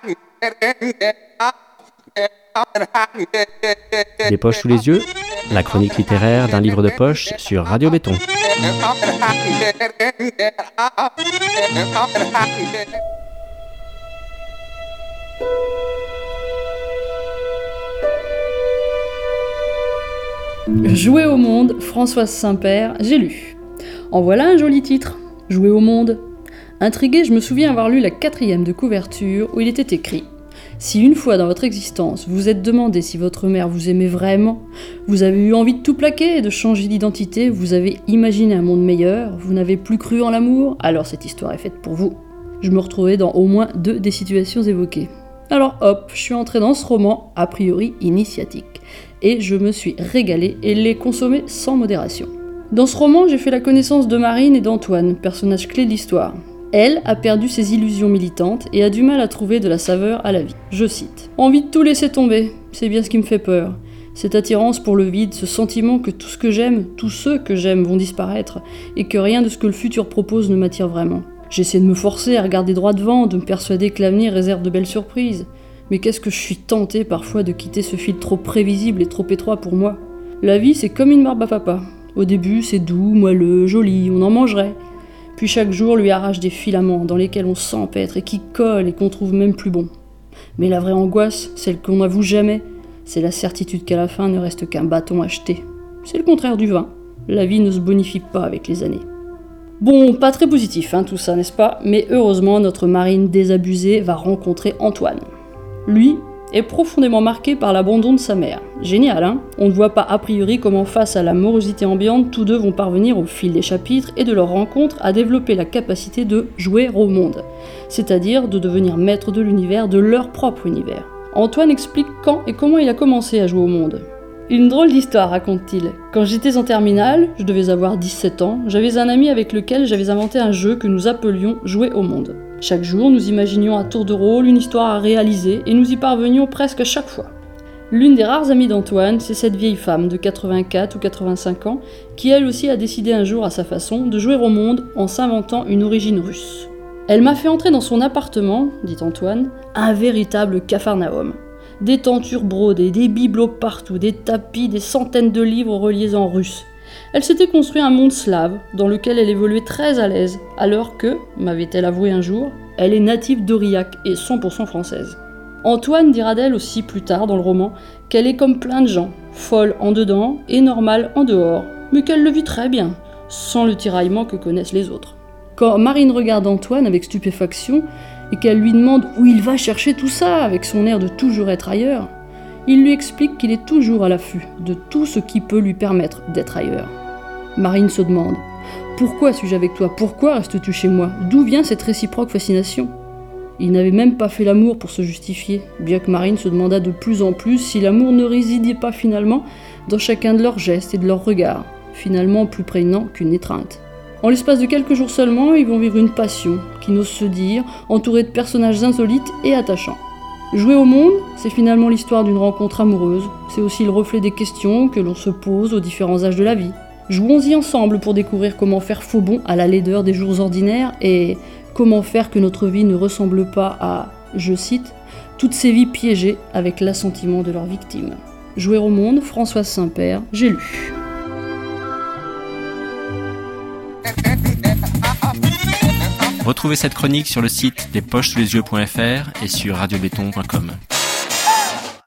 Des poches sous les yeux, la chronique littéraire d'un livre de poche sur Radio Béton. Jouer au monde, Françoise Saint-Père, j'ai lu. En voilà un joli titre, Jouer au monde. Intriguée, je me souviens avoir lu la 4e de couverture où il était écrit « Si une fois dans votre existence vous êtes demandé si votre mère vous aimait vraiment, vous avez eu envie de tout plaquer et de changer d'identité, vous avez imaginé un monde meilleur, vous n'avez plus cru en l'amour, alors cette histoire est faite pour vous. » Je me retrouvais dans au moins 2 des situations évoquées. Alors hop, je suis entrée dans ce roman, a priori initiatique, et je me suis régalée et l'ai consommé sans modération. Dans ce roman, j'ai fait la connaissance de Marine et d'Antoine, personnages clés de l'histoire. Elle a perdu ses illusions militantes et a du mal à trouver de la saveur à la vie. Je cite « Envie de tout laisser tomber, c'est bien ce qui me fait peur. Cette attirance pour le vide, ce sentiment que tout ce que j'aime, tous ceux que j'aime vont disparaître, et que rien de ce que le futur propose ne m'attire vraiment. J'essaie de me forcer à regarder droit devant, de me persuader que l'avenir réserve de belles surprises. Mais qu'est-ce que je suis tentée parfois de quitter ce fil trop prévisible et trop étroit pour moi. La vie, c'est comme une barbe à papa. Au début, c'est doux, moelleux, joli, on en mangerait. Puis chaque jour lui arrache des filaments dans lesquels on s'empêtre et qui collent et qu'on trouve même plus bon. Mais la vraie angoisse, celle qu'on n'avoue jamais, c'est la certitude qu'à la fin ne reste qu'un bâton acheté. C'est le contraire du vin. La vie ne se bonifie pas avec les années. Bon, pas très positif tout ça, n'est-ce pas ? Mais heureusement, notre Marine désabusée va rencontrer Antoine. Lui est profondément marqué par l'abandon de sa mère. Génial, On ne voit pas a priori comment, face à la morosité ambiante, tous deux vont parvenir au fil des chapitres et de leur rencontre à développer la capacité de jouer au monde, c'est-à-dire de devenir maître de l'univers, de leur propre univers. Antoine explique quand et comment il a commencé à jouer au monde. Une drôle d'histoire, raconte-t-il. Quand j'étais en terminale, je devais avoir 17 ans, j'avais un ami avec lequel j'avais inventé un jeu que nous appelions Jouer au monde. Chaque jour, nous imaginions à tour de rôle une histoire à réaliser et nous y parvenions presque chaque fois. L'une des rares amies d'Antoine, c'est cette vieille femme de 84 ou 85 ans qui elle aussi a décidé un jour à sa façon de jouer au monde en s'inventant une origine russe. Elle m'a fait entrer dans son appartement, dit Antoine, un véritable capharnaüm. Des tentures brodées, des bibelots partout, des tapis, des centaines de livres reliés en russe. Elle s'était construit un monde slave, dans lequel elle évoluait très à l'aise, alors que, m'avait-elle avoué un jour, elle est native d'Aurillac et 100% française. Antoine dira d'elle aussi plus tard dans le roman qu'elle est comme plein de gens, folle en dedans et normale en dehors, mais qu'elle le vit très bien, sans le tiraillement que connaissent les autres. Quand Marine regarde Antoine avec stupéfaction et qu'elle lui demande où il va chercher tout ça avec son air de toujours être ailleurs, il lui explique qu'il est toujours à l'affût de tout ce qui peut lui permettre d'être ailleurs. Marine se demande « Pourquoi suis-je avec toi ? Pourquoi restes-tu chez moi ? D'où vient cette réciproque fascination ?» Il n'avait même pas fait l'amour pour se justifier, bien que Marine se demanda de plus en plus si l'amour ne résidait pas finalement dans chacun de leurs gestes et de leurs regards, finalement plus prégnant qu'une étreinte. En l'espace de quelques jours seulement, ils vont vivre une passion qui n'ose se dire, entourée de personnages insolites et attachants. Jouer au monde, c'est finalement l'histoire d'une rencontre amoureuse, c'est aussi le reflet des questions que l'on se pose aux différents âges de la vie. Jouons-y ensemble pour découvrir comment faire faux bond à la laideur des jours ordinaires et comment faire que notre vie ne ressemble pas à, je cite, toutes ces vies piégées avec l'assentiment de leurs victimes. Jouer au monde, Françoise Saint-Père, j'ai lu. Retrouvez cette chronique sur le site lespochesulesyeux.fr et sur radiobéton.com.